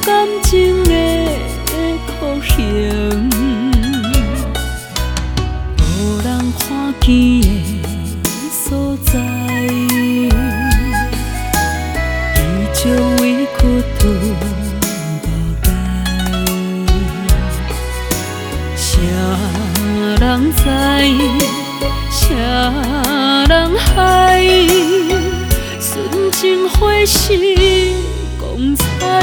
感情的苦行，无人看见的所在，伊将委屈吐无代，谁人知？谁人害？纯情花是光彩，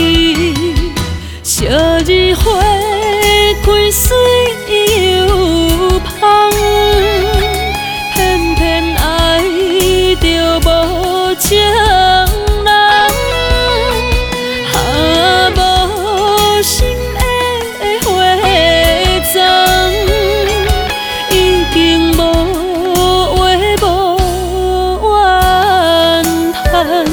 烧日花开水又芳，偏偏爱着无情人，无心的花丛，已经无话无怨叹，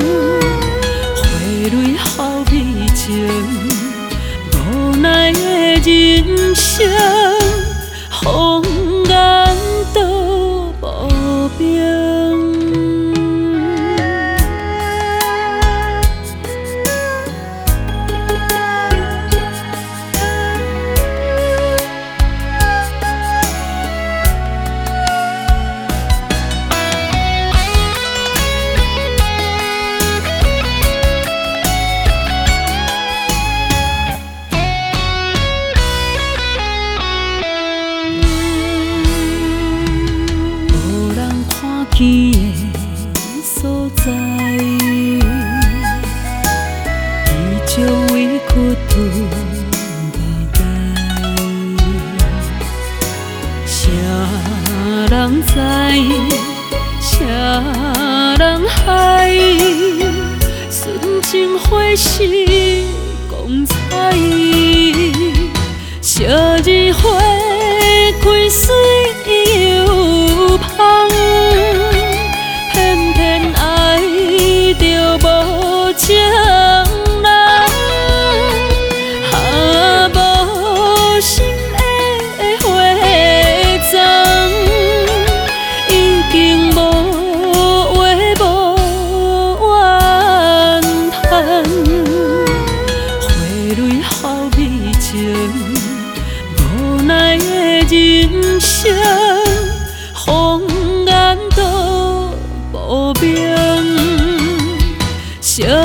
花蕊好美情，无奈的人生，风眼都无明。见的所在，伊将委屈吐无代，谁人知？谁人害？纯情花是光彩，烧日花开水又芳。偏偏爱着无情人，无心的花丛，已经无话无怨叹，花蕊好美情，无奈的人生，风眼都无明。